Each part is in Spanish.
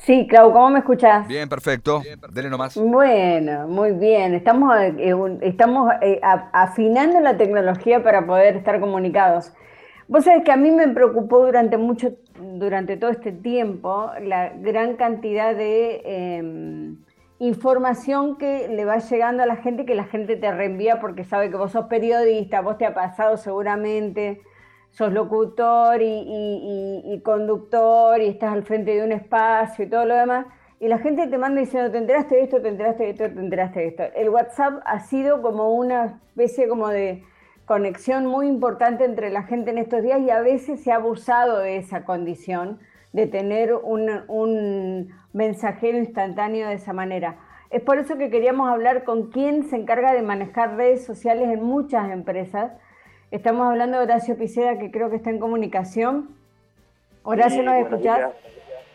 Sí, Clau, ¿cómo me escuchás? Bien, perfecto. Dele nomás. Bueno, muy bien. Estamos afinando la tecnología para poder estar comunicados. Vos sabés que a mí me preocupó durante todo este tiempo, la gran cantidad de información que le va llegando a la gente, que la gente te reenvía porque sabe que vos sos periodista, vos te ha pasado seguramente, sos locutor y conductor y estás al frente de un espacio y todo lo demás. Y la gente te manda diciendo, te enteraste de esto, te enteraste de esto, te enteraste de esto. El WhatsApp ha sido como una especie como de conexión muy importante entre la gente en estos días y a veces se ha abusado de esa condición, de tener un mensajero instantáneo de esa manera. Es por eso que queríamos hablar con quien se encarga de manejar redes sociales en muchas empresas. Estamos hablando de Horacio Piceda, que creo que está en comunicación. Horacio, Sí, ¿nos buenos escuchás? días.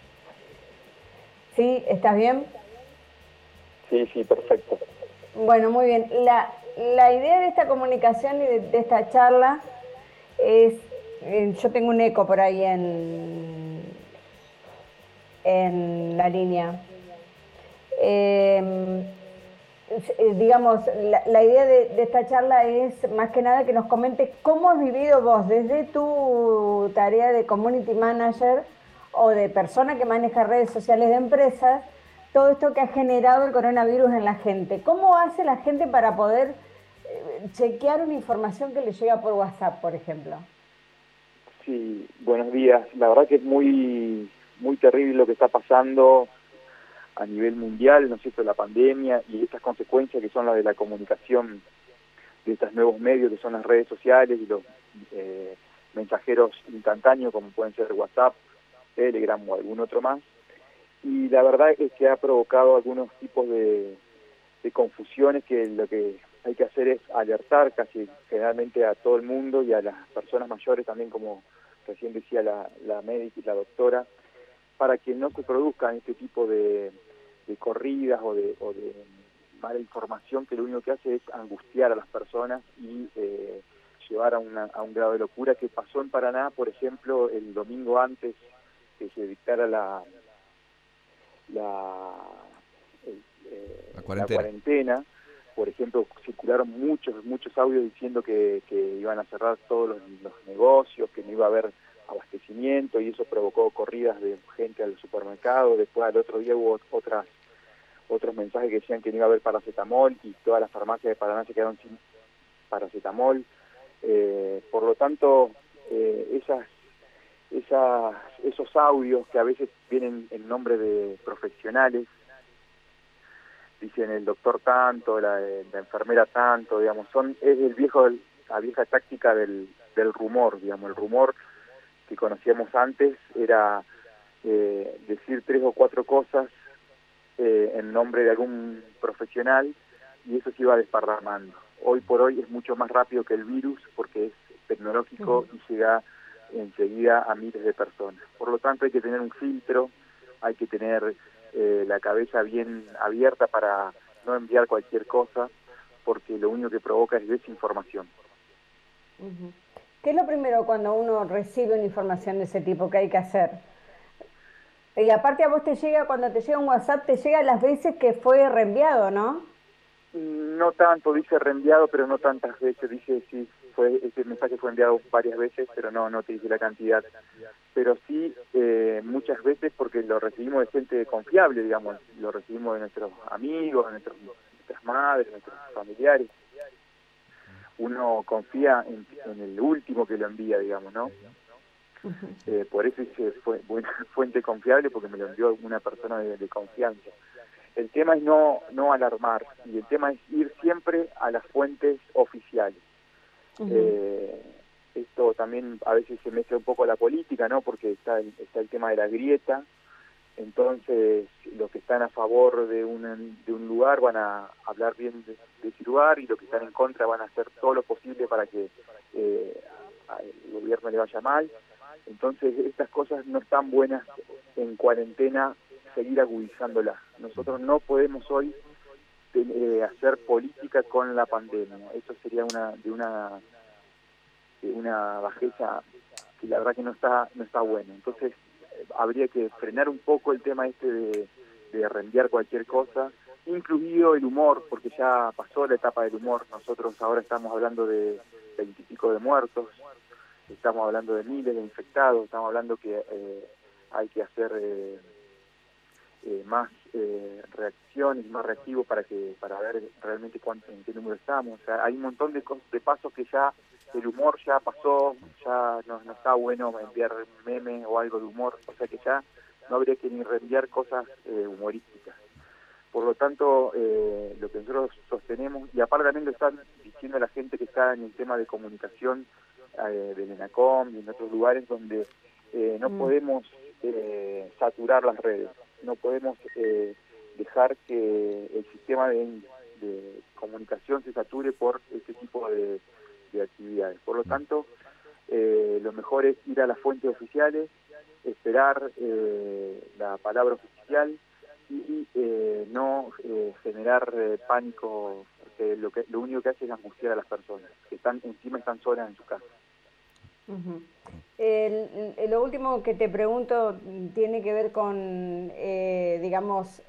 ¿Sí? ¿Estás bien? Sí, sí, perfecto. Bueno, muy bien. La idea de esta comunicación y de esta charla es, yo tengo un eco por ahí en la línea. Eh, digamos, la idea de esta charla es más que nada que nos comente cómo has vivido vos desde tu tarea de community manager o de persona que maneja redes sociales de empresas, todo esto que ha generado el coronavirus en la gente. ¿Cómo hace la gente para poder chequear una información que le llega por WhatsApp, por ejemplo? Sí, buenos días. La verdad que es muy terrible lo que está pasando a nivel mundial, ¿no es cierto?, la pandemia y estas consecuencias que son las de la comunicación de estos nuevos medios que son las redes sociales y los mensajeros instantáneos como pueden ser WhatsApp, Telegram o algún otro más. Y la verdad es que ha provocado algunos tipos de confusiones que lo que hay que hacer es alertar casi generalmente a todo el mundo y a las personas mayores también, como recién decía la médica y la doctora, para que no se produzcan este tipo de corridas o de mala información que lo único que hace es angustiar a las personas y llevar a un grado de locura que pasó en Paraná, por ejemplo, el domingo antes que se dictara la, La la cuarentena. cuarentena. Por ejemplo, circularon muchos audios diciendo que iban a cerrar todos los negocios, que no iba a haber abastecimiento, y eso provocó corridas de gente al supermercado. Después al otro día hubo otros mensajes que decían que no iba a haber paracetamol y todas las farmacias de Paraná se quedaron sin paracetamol. Por lo tanto, esos audios que a veces vienen en nombre de profesionales, dicen el doctor tanto, la enfermera tanto, digamos, es la vieja táctica del rumor, digamos. El rumor que conocíamos antes era decir tres o cuatro cosas en nombre de algún profesional, y eso se iba desparramando. Hoy por hoy es mucho más rápido que el virus porque es tecnológico Ujú. y llega enseguida a miles de personas. Por lo tanto hay que tener un filtro, hay que tener la cabeza bien abierta para no enviar cualquier cosa, porque lo único que provoca es desinformación. Ujú. ¿Qué es lo primero cuando uno recibe una información de ese tipo que hay que hacer? Y aparte a vos te llega, cuando te llega un WhatsApp, te llega las veces que fue reenviado, ¿no? No tanto dice reenviado, pero no tantas veces. Dice sí, ese mensaje fue enviado varias veces, pero no te dice la cantidad. Pero sí muchas veces porque lo recibimos de gente confiable, digamos, lo recibimos de nuestros amigos, de nuestras madres, nuestros familiares. Uno confía en el último que lo envía, digamos, ¿no? Ujú. Por eso dice buena fuente confiable, porque me lo envió una persona de confianza. El tema es no alarmar, y el tema es ir siempre a las fuentes oficiales. Ujú. Eh, Esto también a veces se mezcla un poco la política, ¿no? Porque está el tema de la grieta. Entonces los que están a favor de un lugar van a hablar bien de ese lugar, y los que están en contra van a hacer todo lo posible para que el gobierno le vaya mal. Entonces estas cosas no están buenas en cuarentena, seguir agudizándolas. Nosotros no podemos hoy hacer política con la pandemia. Eso sería una bajeza que la verdad que no está bueno. Entonces habría que frenar un poco el tema de reenviar cualquier cosa, incluido el humor, porque ya pasó la etapa del humor. Nosotros ahora estamos hablando de 20 y pico de muertos, estamos hablando de miles de infectados, estamos hablando que hay que hacer más reacciones, más reactivos para ver realmente en qué número estamos. O sea, hay un montón de pasos que ya el humor ya pasó, ya no está bueno enviar memes o algo de humor, o sea que ya no habría que ni reenviar cosas humorísticas. Por lo tanto, lo que nosotros sostenemos, y aparte también lo están diciendo la gente que está en el tema de comunicación del ENACOM y en otros lugares donde no podemos saturar las redes, no podemos dejar que el sistema de comunicación se sature por este tipo de actividades. Por lo tanto, lo mejor es ir a las fuentes oficiales, esperar la palabra oficial y no generar pánico, porque lo único que hace es angustiar a las personas que están solas en su casa. Uh-huh. Lo último que te pregunto tiene que ver con, digamos,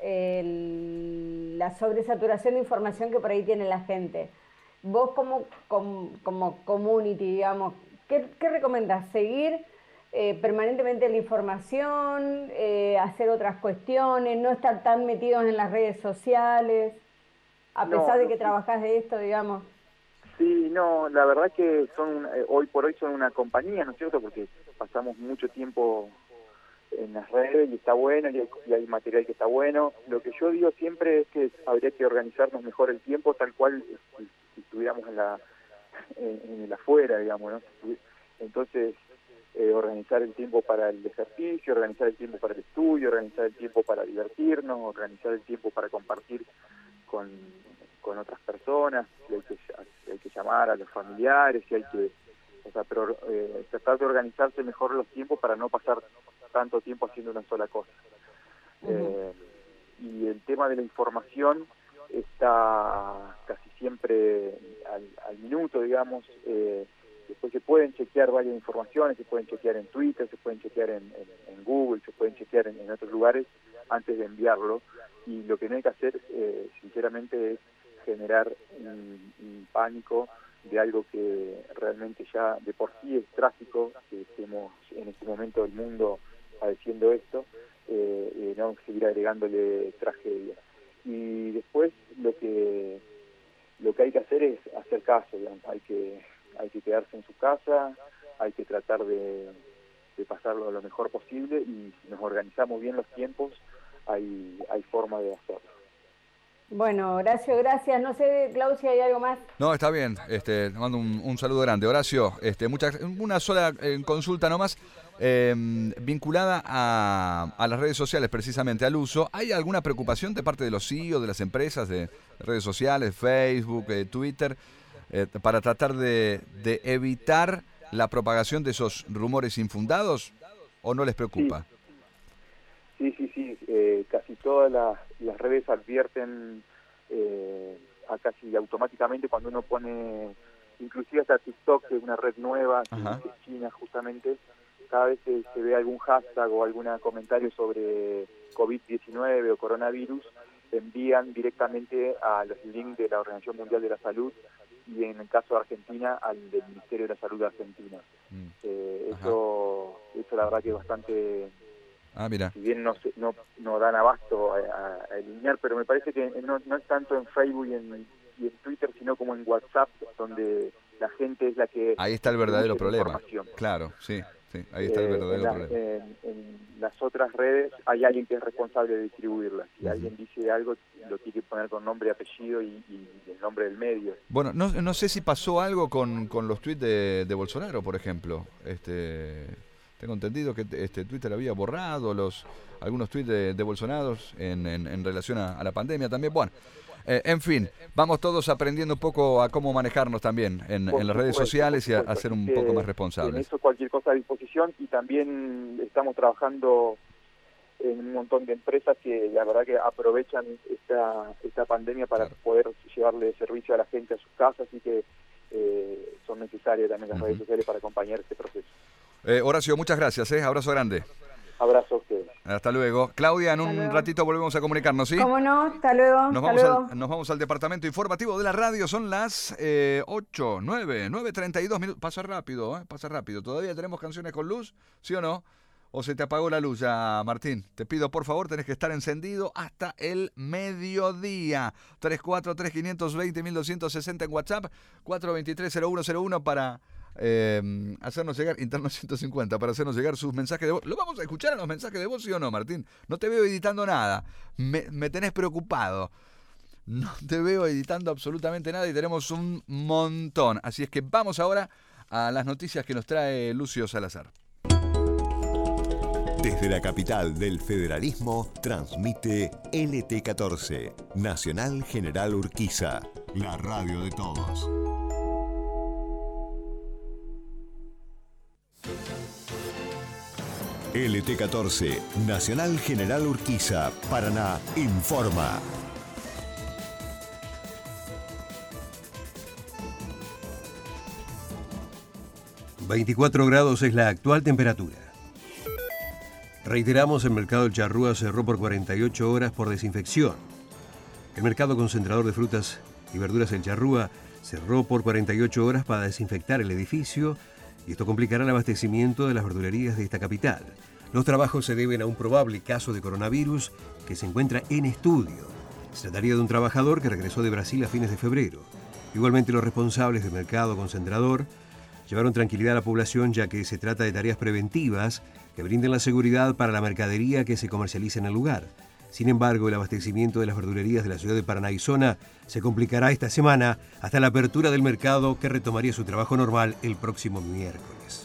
la sobresaturación de información que por ahí tiene la gente. Vos como community, digamos, ¿qué recomendás? ¿Seguir permanentemente la información, hacer otras cuestiones, no estar tan metidos en las redes sociales, a pesar de que trabajás de esto, digamos? Sí, no, la verdad que hoy por hoy son una compañía, ¿no es cierto? Porque pasamos mucho tiempo en las redes y está bueno, y hay material que está bueno. Lo que yo digo siempre es que habría que organizarnos mejor el tiempo, tal cual si estuviéramos en el afuera, digamos, ¿no? Entonces, organizar el tiempo para el ejercicio, organizar el tiempo para el estudio, organizar el tiempo para divertirnos, organizar el tiempo para compartir con otras personas, si hay que llamar a los familiares, si hay que, pero tratar de organizarse mejor los tiempos para no pasar tanto tiempo haciendo una sola cosa. Y el tema de la información está casi siempre al minuto, digamos. Después se pueden chequear varias informaciones, se pueden chequear en Twitter, se pueden chequear en Google, se pueden chequear en otros lugares antes de enviarlo. Y lo que no hay que hacer, sinceramente, es generar un pánico de algo que realmente ya de por sí es trágico, que estemos en este momento del mundo padeciendo esto, no seguir agregándole tragedia. Y después lo que hay que hacer es hacer caso, digamos. Hay que quedarse en su casa, hay que tratar de pasarlo lo mejor posible, y si nos organizamos bien los tiempos, hay forma de hacerlo. Bueno, Horacio, gracias. No sé, Clau, si hay algo más. No, está bien. Te mando un saludo grande. Horacio, una sola consulta nomás, vinculada a las redes sociales, precisamente al uso. ¿Hay alguna preocupación de parte de los CEO, de las empresas, de redes sociales, Facebook, Twitter, para tratar de evitar la propagación de esos rumores infundados, o no les preocupa? Sí. Casi todas las redes advierten casi automáticamente cuando uno pone, inclusive hasta TikTok, que es una red nueva, que es China justamente, cada vez que se ve algún hashtag o algún comentario sobre COVID-19 o coronavirus, envían directamente a los links de la Organización Mundial de la Salud, y en el caso de Argentina, al del Ministerio de la Salud de Argentina. Eso la verdad que es bastante... mira. Si bien no dan abasto a eliminar, pero me parece que no es tanto en Facebook y en Twitter, sino como en WhatsApp, donde la gente es la que... Ahí está el verdadero problema. Claro, sí, ahí está el verdadero problema. En las otras redes hay alguien que es responsable de distribuirlas. Si alguien dice algo, lo tiene que poner con nombre y apellido y el nombre del medio. Bueno, no sé si pasó algo con los tweets de Bolsonaro, por ejemplo. Tengo entendido que Twitter había borrado algunos tweets de Bolsonaro en relación a la pandemia también. Bueno, en fin, vamos todos aprendiendo un poco a cómo manejarnos también en las redes sociales y a ser un poco más responsables. En eso cualquier cosa a disposición, y también estamos trabajando en un montón de empresas que la verdad que aprovechan esta pandemia para poder llevarle servicio a la gente a sus casas, así que son necesarias también las redes sociales para acompañar este proceso. Horacio, muchas gracias, abrazo grande. Abrazo a ustedes. Hasta luego. Claudia, en Hasta un luego. ratito volvemos a comunicarnos, ¿sí? ¿Cómo no? Hasta luego. Nos Hasta vamos, luego. nos vamos al departamento informativo de la radio. Son las 8, 9, 9:32 minutos. Pasa rápido, ¿eh? Pasa rápido. ¿Todavía tenemos canciones con luz? ¿Sí o no? ¿O se te apagó la luz ya, Martín? Te pido, por favor, tenés que estar encendido hasta el mediodía. 343-520-1260 en WhatsApp. 423-0101 para hacernos llegar, interno 150, para hacernos llegar sus mensajes de voz. ¿Lo vamos a escuchar a los mensajes de voz, sí o no, Martín? No te veo editando nada. Me tenés preocupado. No te veo editando absolutamente nada y tenemos un montón. Así es que vamos ahora a las noticias que nos trae Lucio Salazar. Desde la capital del federalismo, transmite LT14, Nacional General Urquiza, la radio de todos. LT14, Nacional General Urquiza, Paraná, informa. ...24 grados es la actual temperatura. Reiteramos, el mercado del Charrúa cerró por 48 horas por desinfección. El mercado concentrador de frutas y verduras El Charrúa cerró por 48 horas para desinfectar el edificio y esto complicará el abastecimiento de las verdulerías de esta capital. Los trabajos se deben a un probable caso de coronavirus que se encuentra en estudio. Se trataría de un trabajador que regresó de Brasil a fines de febrero. Igualmente, los responsables del mercado concentrador llevaron tranquilidad a la población, ya que se trata de tareas preventivas que brinden la seguridad para la mercadería que se comercializa en el lugar. Sin embargo, el abastecimiento de las verdulerías de la ciudad de Paraná y zona se complicará esta semana hasta la apertura del mercado, que retomaría su trabajo normal el próximo miércoles.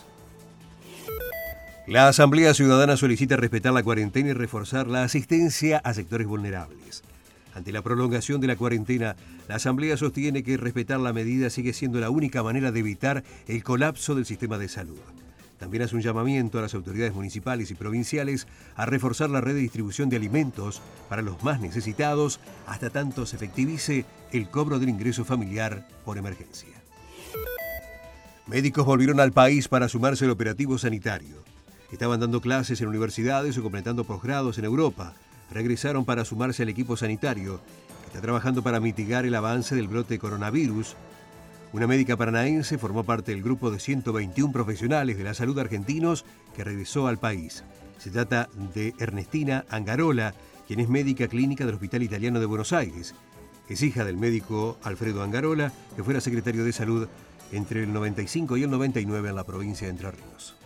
La Asamblea Ciudadana solicita respetar la cuarentena y reforzar la asistencia a sectores vulnerables. Ante la prolongación de la cuarentena, la Asamblea sostiene que respetar la medida sigue siendo la única manera de evitar el colapso del sistema de salud. También hace un llamamiento a las autoridades municipales y provinciales a reforzar la red de distribución de alimentos para los más necesitados hasta tanto se efectivice el cobro del ingreso familiar por emergencia. Médicos volvieron al país para sumarse al operativo sanitario. Estaban dando clases en universidades o completando posgrados en Europa. Regresaron para sumarse al equipo sanitario que está trabajando para mitigar el avance del brote de coronavirus. Una médica paranaense formó parte del grupo de 121 profesionales de la salud argentinos que regresó al país. Se trata de Ernestina Angarola, quien es médica clínica del Hospital Italiano de Buenos Aires. Es hija del médico Alfredo Angarola, que fuera secretario de Salud entre el 95 y el 99 en la provincia de Entre Ríos.